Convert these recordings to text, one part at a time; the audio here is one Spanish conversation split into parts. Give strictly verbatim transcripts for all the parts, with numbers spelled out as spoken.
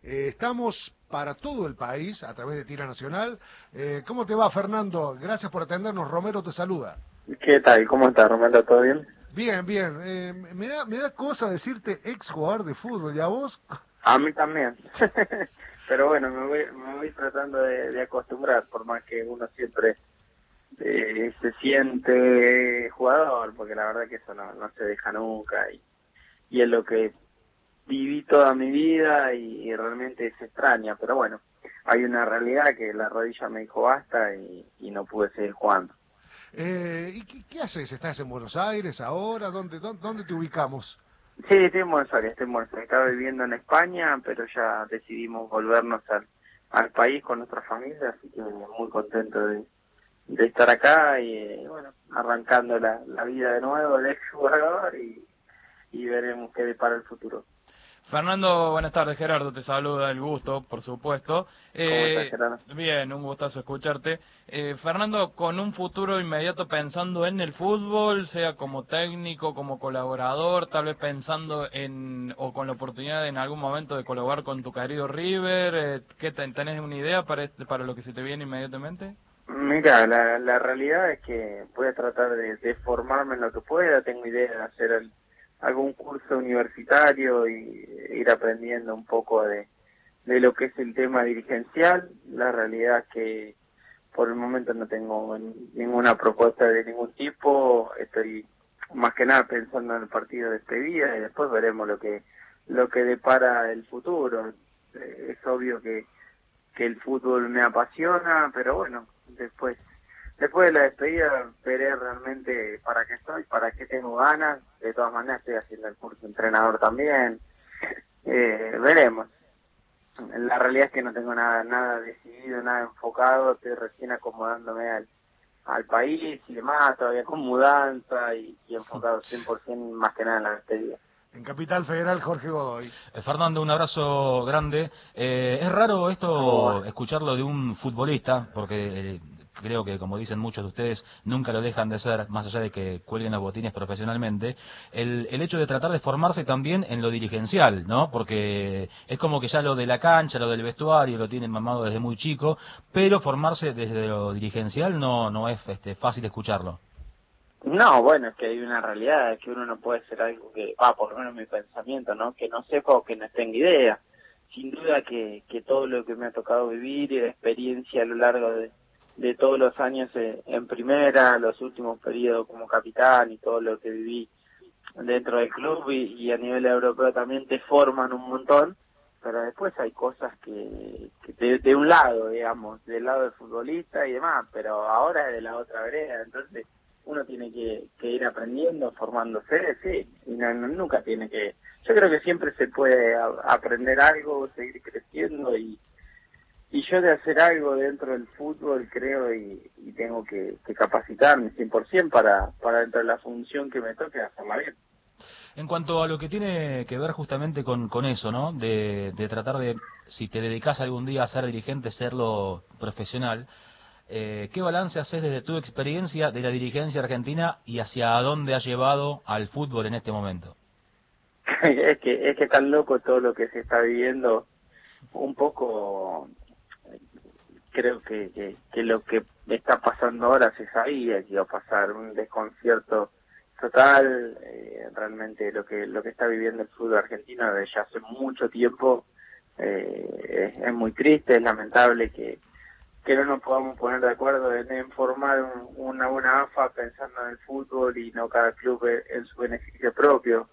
Eh, estamos para todo el país a través de Tira Nacional. Eh, ¿Cómo te va, Fernando? Gracias por atendernos. Romero te saluda. ¿Qué tal? ¿Cómo estás, Romero? ¿Todo bien? Bien, bien. Eh, me da, me da cosa decirte ex jugador de fútbol. ¿Y a vos? A mí también. Pero bueno, me voy, me voy tratando de, de acostumbrar, por más que uno siempre eh, se siente jugador, porque la verdad que eso no, no se deja nunca. Y, y es lo que viví toda mi vida y, y realmente se extraña. Pero bueno, hay una realidad que la rodilla me dijo basta y, y no pude seguir jugando. Eh, ¿Y qué, qué haces? ¿Estás en Buenos Aires ahora? ¿Dónde, dónde, dónde te ubicamos? Sí, estoy en Buenos Aires, estoy en Buenos Aires. Estaba viviendo en España, pero ya decidimos volvernos al, al país con nuestra familia, así que muy contento de, de estar acá y, bueno, arrancando la, la vida de nuevo de exjugador y, y veremos qué depara el futuro. Fernando, buenas tardes. Gerardo te saluda, el gusto, por supuesto. ¿Cómo Eh, estás, Gerardo? bien, un gustazo escucharte. Eh, Fernando, con un futuro inmediato pensando en el fútbol, sea como técnico, como colaborador, tal vez pensando en, o con la oportunidad de, en algún momento de colaborar con tu querido River, eh, ¿qué ten, tenés una idea para, este, para lo que se te viene inmediatamente? Mira, la, la realidad es que voy a tratar de, de formarme en lo que pueda. Tengo idea de hacer el, algún curso universitario y ir aprendiendo un poco de, de lo que es el tema dirigencial. La realidad es que por el momento no tengo ninguna propuesta de ningún tipo. Estoy más que nada pensando en el partido de despedida y después veremos lo que lo que depara el futuro. Eh, es obvio que que el fútbol me apasiona, pero bueno, después después de la despedida veré realmente para qué estoy, para qué tengo ganas. De todas maneras estoy haciendo el curso de entrenador también. Eh, veremos. La realidad es que no tengo nada nada decidido, nada enfocado. Estoy recién acomodándome al, al país y demás, todavía con mudanza y, y enfocado cien por ciento más que nada en la despedida. En Capital Federal, Jorge Godoy. Eh, Fernando, un abrazo grande. Eh, es raro esto, Oh. escucharlo de un futbolista, porque eh, creo que, como dicen muchos de ustedes, nunca lo dejan de ser, más allá de que cuelguen los botines profesionalmente, el, el hecho de tratar de formarse también en lo dirigencial, ¿no? Porque es como que ya lo de la cancha, lo del vestuario, lo tienen mamado desde muy chico, pero formarse desde lo dirigencial no, no es este, fácil escucharlo. No, bueno, es que hay una realidad, es que uno no puede hacer algo que, va, por lo menos mi pensamiento, ¿no? Que no sepa o que no tenga idea. Sin duda que, que todo lo que me ha tocado vivir y la experiencia a lo largo de, de todos los años en, en primera, los últimos periodos como capitán y todo lo que viví dentro del club y, y a nivel europeo también te forman un montón, pero después hay cosas que, que de, de un lado, digamos, del lado del futbolista y demás, pero ahora es de la otra vereda, entonces uno tiene que, que ir aprendiendo, formándose, sí, y no, no, nunca tiene que... Yo creo que siempre se puede a, aprender algo, seguir creciendo, y y yo de hacer algo dentro del fútbol creo y, y tengo que, que capacitarme cien por ciento para, para dentro de la función que me toque hacerla bien. En cuanto a lo que tiene que ver justamente con, con eso, ¿no? De, de tratar de, si te dedicas algún día a ser dirigente, serlo profesional, Eh, ¿qué balance haces desde tu experiencia de la dirigencia argentina y hacia dónde ha llevado al fútbol en este momento? es que es que tan loco todo lo que se está viviendo. Un poco creo que, que, que lo que está pasando ahora se sabía que iba a pasar, un desconcierto total. Eh, realmente lo que lo que está viviendo el fútbol argentino desde ya hace mucho tiempo eh, es, es muy triste, es lamentable que que no nos podamos poner de acuerdo en, en formar un, una buena A F A pensando en el fútbol y no cada club en su beneficio propio.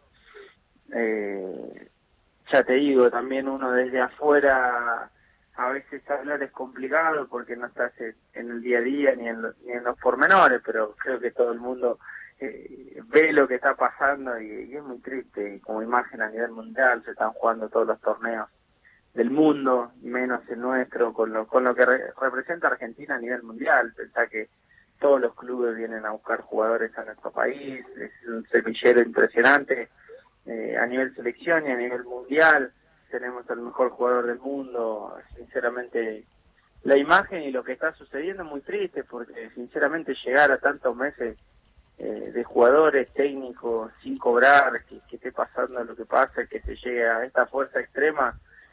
Eh, ya te digo, también uno desde afuera a veces hablar es complicado porque no estás en el día a día ni en, ni en los pormenores, pero creo que todo el mundo eh, ve lo que está pasando y, y es muy triste. Y como imagen a nivel mundial se están jugando todos los torneos del mundo, menos el nuestro, con lo con lo que re, representa Argentina a nivel mundial. Pensá que todos los clubes vienen a buscar jugadores a nuestro país, es un semillero impresionante eh, a nivel selección y a nivel mundial. Tenemos al mejor jugador del mundo. Sinceramente, la imagen y lo que está sucediendo es muy triste, porque sinceramente llegar a tantos meses eh, de jugadores técnicos sin cobrar, que, que esté pasando lo que pasa, que se llegue a esta fuerza extrema,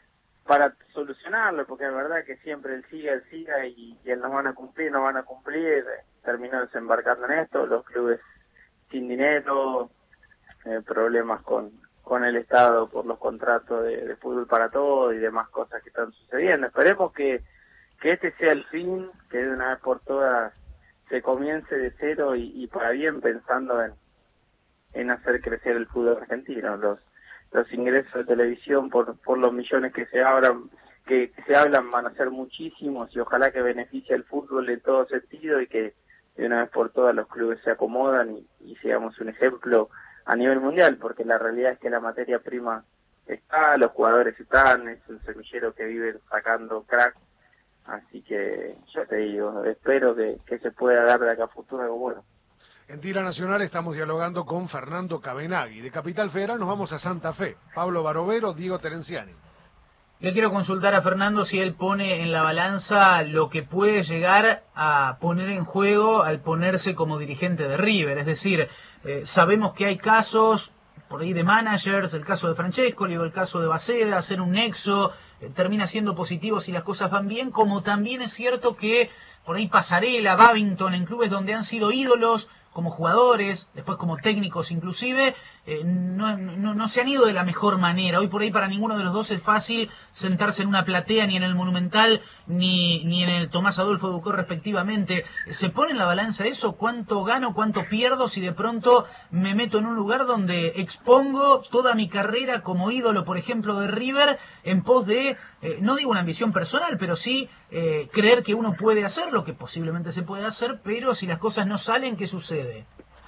para solucionarlo, porque es verdad que siempre el siga, el siga, y, y el no van a cumplir, no van a cumplir, terminó desembarcando en esto, los clubes sin dinero, eh, problemas con, con el Estado por los contratos de, de fútbol para todos y demás cosas que están sucediendo. Esperemos que, que este sea el fin, que de una vez por todas se comience de cero y, y para bien, pensando en, en hacer crecer el fútbol argentino. Los los ingresos de televisión por por los millones que se abran que, que se hablan van a ser muchísimos, y ojalá que beneficie al fútbol en todo sentido, y que de una vez por todas los clubes se acomodan y, y seamos un ejemplo a nivel mundial, porque la realidad es que la materia prima está, los jugadores están, es un semillero que vive sacando crack, así que ya te digo, espero que, que se pueda dar de acá a futuro algo bueno. En Tira Nacional estamos dialogando con Fernando Cabenagui. De Capital Federal nos vamos a Santa Fe. Pablo Barovero, Diego Terenciani. Le quiero consultar a Fernando si él pone en la balanza lo que puede llegar a poner en juego al ponerse como dirigente de River. Es decir, eh, sabemos que hay casos por ahí de managers, el caso de Francescoli o el caso de Baceda, hacer un nexo, eh, termina siendo positivo si las cosas van bien, como también es cierto que por ahí Pasarela, Babington, en clubes donde han sido ídolos, como jugadores, después como técnicos inclusive, eh, no, no, no se han ido de la mejor manera. Hoy por ahí para ninguno de los dos es fácil sentarse en una platea, ni en el Monumental, ni, ni en el Tomás Adolfo Ducó respectivamente. ¿Se pone en la balanza eso? ¿Cuánto gano, cuánto pierdo si de pronto me meto en un lugar donde expongo toda mi carrera como ídolo, por ejemplo, de River, en pos de, eh, no digo una ambición personal, pero sí eh, creer que uno puede hacer lo que posiblemente se puede hacer, pero si las cosas no salen, ¿qué sucede?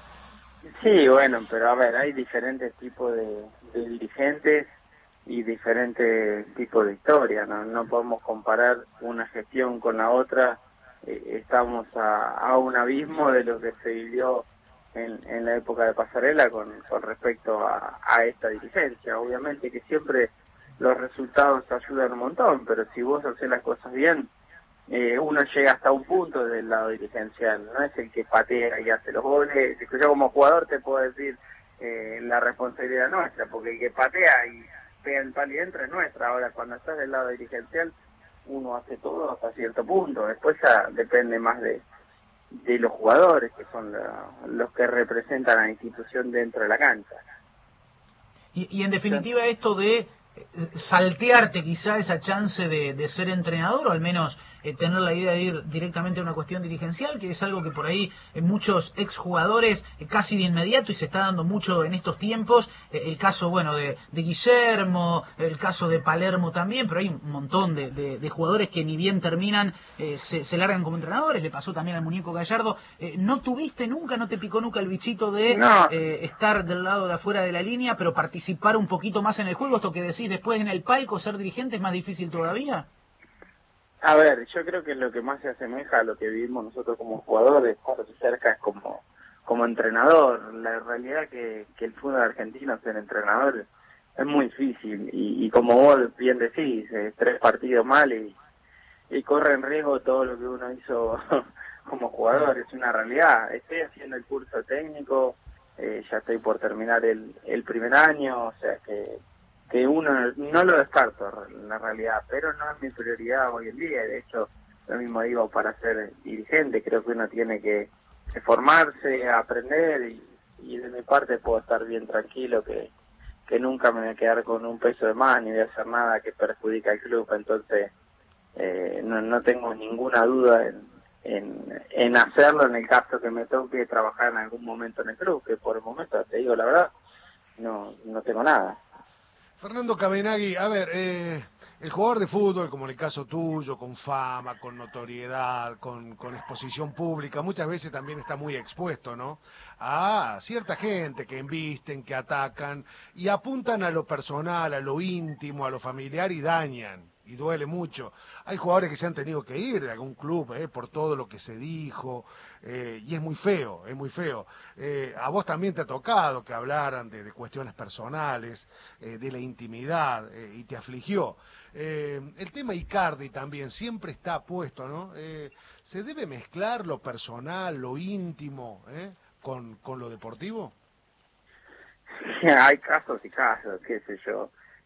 Sí, bueno, pero a ver, hay diferentes tipos de, de dirigentes y diferentes tipos de historias, ¿no? No podemos comparar una gestión con la otra, eh, estamos a, a un abismo de lo que se vivió en, en la época de Pasarela con, con respecto a, a esta dirigencia. Obviamente que siempre los resultados ayudan un montón, pero si vos haces las cosas bien, Eh, uno llega hasta un punto del lado dirigencial, no es el que patea y hace los goles. Yo como jugador te puedo decir eh, la responsabilidad nuestra, porque el que patea y pega el palo y entra es nuestra. Ahora, cuando estás del lado dirigencial, uno hace todo hasta cierto punto, después ya depende más de, de los jugadores, que son la, los que representan a la institución dentro de la cancha. Y, y en definitiva esto de saltearte quizá esa chance de, de ser entrenador, o al menos eh, tener la idea de ir directamente a una cuestión dirigencial, que es algo que por ahí eh, muchos exjugadores eh, casi de inmediato, y se está dando mucho en estos tiempos, eh, el caso bueno de, de Guillermo, el caso de Palermo también, pero hay un montón de, de, de jugadores que ni bien terminan eh, se, se largan como entrenadores. Le pasó también al muñeco Gallardo. Eh, ¿no tuviste nunca, no te picó nunca el bichito de No. eh, estar del lado de afuera de la línea, pero participar un poquito más en el juego? Esto que decís, después en el palco ser dirigente es más difícil todavía. A ver, yo creo que lo que más se asemeja a lo que vivimos nosotros como jugadores, cuando se acerca es como, como entrenador. La realidad que, que el fútbol argentino, ser entrenador, es muy difícil. Y, y como vos bien decís, eh, tres partidos mal y, y corre en riesgo todo lo que uno hizo como jugador. Es una realidad. Estoy haciendo el curso técnico, eh, ya estoy por terminar el, el primer año, o sea que... que uno no lo descarto en la realidad, pero no es mi prioridad hoy en día. De hecho, lo mismo digo para ser dirigente, creo que uno tiene que, que formarse, aprender, y, y de mi parte puedo estar bien tranquilo que, que nunca me voy a quedar con un peso de más ni voy a hacer nada que perjudique al club. Entonces eh, no, no tengo ninguna duda en, en, en hacerlo en el caso que me toque trabajar en algún momento en el club, que por el momento, te digo la verdad, no, no tengo nada. Fernando Cabenagui, a ver, eh, el jugador de fútbol, como en el caso tuyo, con fama, con notoriedad, con, con exposición pública, muchas veces también está muy expuesto, ¿no?, a cierta gente que embisten, que atacan y apuntan a lo personal, a lo íntimo, a lo familiar y dañan, y duele mucho. Hay jugadores que se han tenido que ir de algún club eh, por todo lo que se dijo, eh, y es muy feo, es muy feo. Eh, a vos también te ha tocado que hablaran de, de cuestiones personales, eh, de la intimidad, eh, y te afligió. Eh, el tema Icardi también siempre está puesto, ¿no? Eh, ¿se debe mezclar lo personal, lo íntimo, eh, con, con lo deportivo? Hay casos y casos, qué sé yo.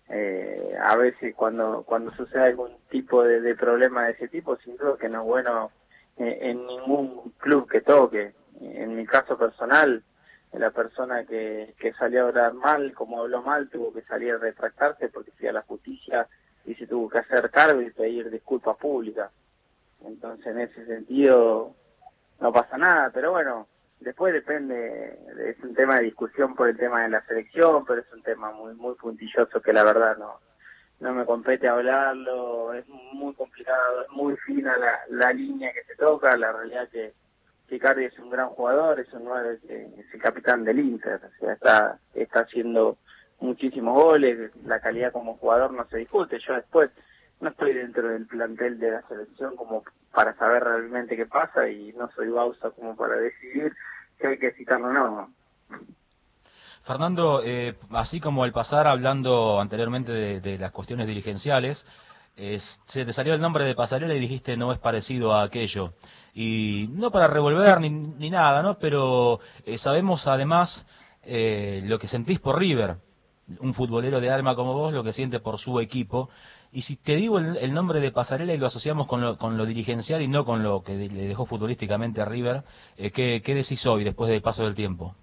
eh, a veces cuando cuando sucede algún tipo de, de problema de ese tipo, sin duda que no es bueno eh, en ningún club que toque. En mi caso personal, la persona que, que salió a hablar mal, como habló mal, tuvo que salir a retractarse porque fui a la justicia y se tuvo que hacer cargo y pedir disculpas públicas. Entonces, en ese sentido, no pasa nada, pero bueno, después depende, es un tema de discusión por el tema de la selección, pero es un tema muy muy puntilloso que la verdad no no me compete hablarlo, es muy complicado, es muy fina la, la línea que se toca, la realidad que que Icardi es un gran jugador, es un nueve, es el capitán del Inter, o sea, está está haciendo muchísimos goles, la calidad como jugador no se discute. Yo después no estoy dentro del plantel de la selección como para saber realmente qué pasa y no soy Bausa como para decidir si hay que citarlo o no. Fernando, eh, así como al pasar hablando anteriormente de, de las cuestiones dirigenciales, eh, se te salió el nombre de Pasarela y dijiste no es parecido a aquello. Y no para revolver ni, ni nada, ¿no? Pero eh, sabemos además eh, lo que sentís por River, un futbolero de alma como vos, lo que siente por su equipo. Y si te digo el, el nombre de Pasarela y lo asociamos con lo, con lo dirigencial y no con lo que de, le dejó futbolísticamente a River, eh, ¿qué, ¿qué decís hoy después del paso del tiempo?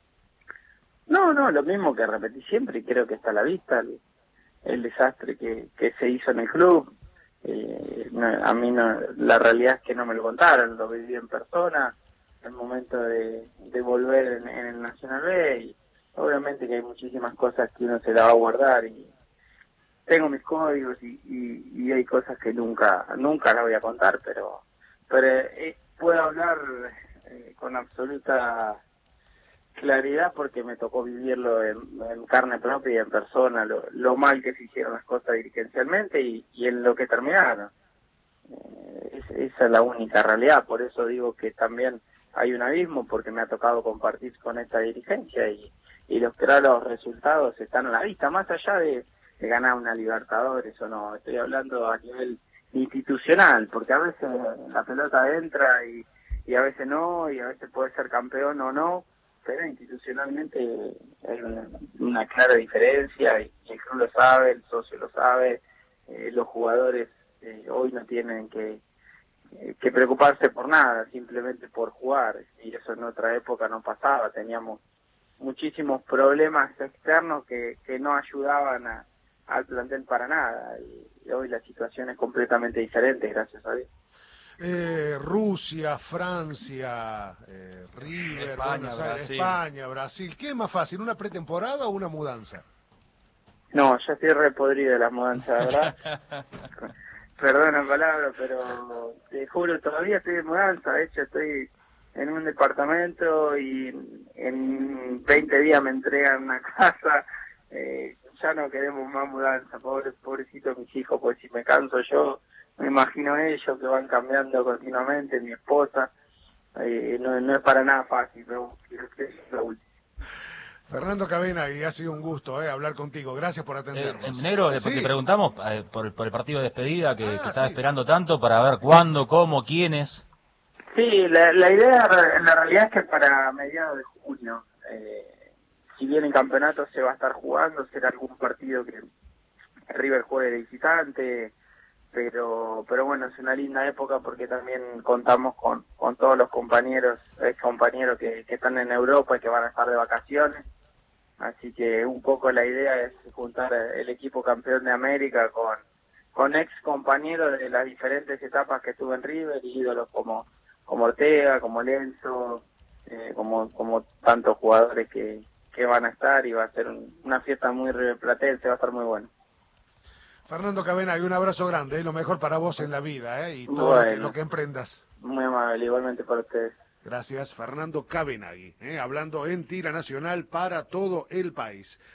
No, no, lo mismo que repetí siempre y creo que está a la vista el, el desastre que, que se hizo en el club. Eh, no, a mí no, la realidad es que no me lo contaron, lo viví en persona, el momento de, de volver en, en el Nacional B, y obviamente que hay muchísimas cosas que uno se la va a guardar y tengo mis códigos y, y, y hay cosas que nunca nunca las voy a contar, pero pero eh, puedo hablar eh, con absoluta claridad porque me tocó vivirlo en, en carne propia y en persona, lo, lo mal que se hicieron las cosas dirigencialmente y, y en lo que terminaron. Eh, es, esa es la única realidad, por eso digo que también hay un abismo, porque me ha tocado compartir con esta dirigencia y, y los claros resultados están a la vista, más allá de, de ganar una Libertadores o no, estoy hablando a nivel institucional, porque a veces la pelota entra y, y a veces no, y a veces puede ser campeón o no, pero institucionalmente hay una, una clara diferencia y el club lo sabe, el socio lo sabe, eh, los jugadores eh, hoy no tienen que, eh, que preocuparse por nada, simplemente por jugar, y eso en otra época no pasaba, teníamos muchísimos problemas externos que, que no ayudaban a, al plantel para nada, y, y hoy la situación es completamente diferente, gracias a Dios. Eh, Rusia, Francia, eh, River, España, Buenos Aires, Brasil. España, Brasil. ¿Qué es más fácil, una pretemporada o una mudanza? No, ya estoy re podrido de las mudanzas, ¿verdad? Perdona la palabra, pero te juro, todavía estoy de mudanza. De hecho, estoy en un departamento y en veinte días me entregan una casa. Eh, ya no queremos más mudanza, pobre, pobrecito mis hijos, pues si me canso yo, me imagino ellos que van cambiando continuamente, mi esposa, eh, no, no es para nada fácil, pero quiero que es la última. Fernando Cabenagui, ha sido un gusto eh, hablar contigo, gracias por Eh, atendernos. en negro, Sí. te preguntamos eh, por, por el partido de despedida que, Ah, que estaba sí. esperando tanto para ver cuándo, cómo, quiénes. Sí, la, la idea, la realidad es que para mediados de junio, eh, si bien el campeonato se va a estar jugando, será algún partido que River juegue de visitante, pero pero bueno, es una linda época porque también contamos con, con todos los compañeros, ex compañeros que, que están en Europa y que van a estar de vacaciones, así que un poco la idea es juntar el equipo campeón de América con, con ex compañeros de las diferentes etapas que estuve en River, y ídolos como, como Ortega, como Lenzo, eh, como, como tantos jugadores que, que van a estar, y va a ser un, una fiesta muy riverplatense, va a estar muy bueno. Fernando Cabenagui, un abrazo grande, eh, lo mejor para vos en la vida eh, y todo lo que, Bueno. lo que emprendas. Muy amable, igualmente para ustedes. Gracias, Fernando Cabenagui, eh, hablando en Tira Nacional para todo el país.